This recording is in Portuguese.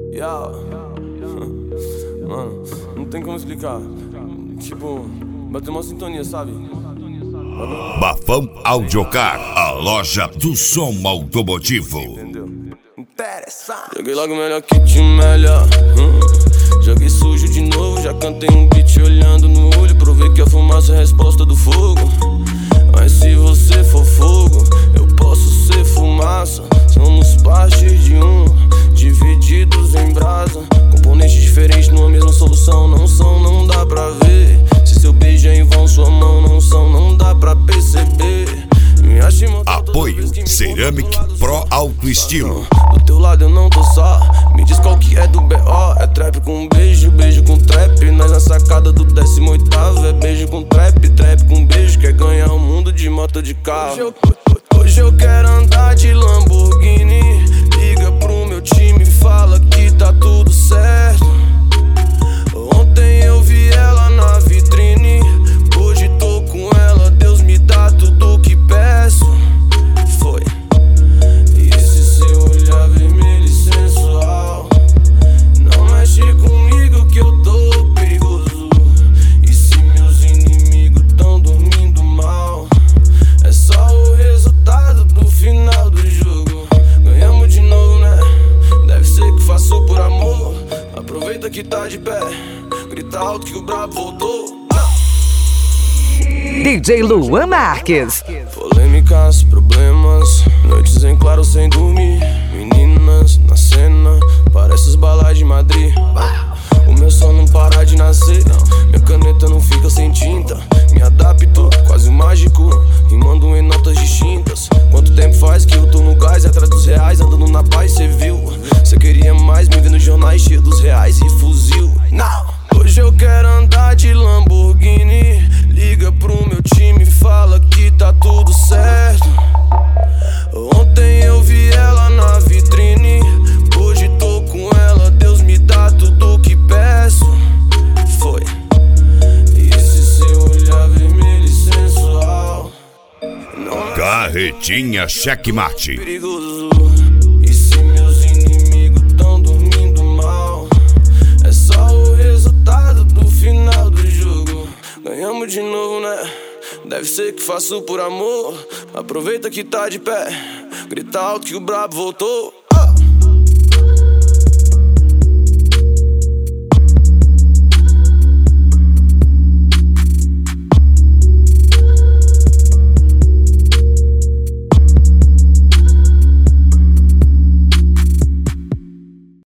Yeah. Mano, não tem como explicar. Tipo, bateu uma sintonia, sabe? Bafão Audiocar, a loja do som automotivo. Entendeu? Interessante. Joguei logo melhor que te melhor. Joguei sujo de novo, já cantei um beat olhando no olho. Provei que a fumaça é a resposta do fogo. Mas se você for fogo, eu posso ser fumaça. Somos parte de um, divididos em brasa. Componentes diferentes numa mesma solução. Não são, não dá pra ver. Se seu beijo é em vão, sua mão não são, não dá pra perceber. Apoio Ceramic Pro Alto Estilo. Do teu lado eu não tô só. Me diz qual que é do B.O. É trap com beijo, beijo com trap. Nós na sacada do 18º. É beijo com trap, trap com beijo. Quer ganhar o mundo de moto de carro. Hoje eu quero andar de Lamborghini. Liga pro meu time, fala que tá tudo certo. Ontem eu vi ela na vitrine, hoje tô com ela. Deus me dá tudo que peço. Foi. E esse seu olhar vermelho e sensual, não mexe comigo que eu tô perigoso. E se meus inimigos tão dormindo mal, é só o resultado do final do jogo. Ganhamos de novo, né? Deve ser que faço por amor. Aproveita que tá de pé, grita alto que o brabo voltou. DJ Luan Marques. Polêmicas, problemas, noites em claro sem dormir. Meninas na cena, parece os balais de Madrid. O meu som não para de nascer, minha caneta não fica sem tinta. Me adapto, quase um mágico, rimando em notas distintas. Quanto tempo faz que eu tô no gás, atrás dos reais, andando na paz, cê viu? Cê queria mais, me vê nos jornais cheio dos reais e fuzil. Não! Hoje eu quero andar de Lamborghini. Liga pro meu time, fala que tá tudo certo. Ontem eu vi ela na vitrine, hoje tô com ela. Deus me dá tudo que peço. Foi. E esse seu olhar vermelho e sensual, não Carretinha Checkmate. perigoso. E se meus inimigos tão dormindo mal, é só o resultado do final do jogo. Ganhamos de novo, né? Deve ser que faço por amor. Aproveita que tá de pé, grita alto que o brabo voltou.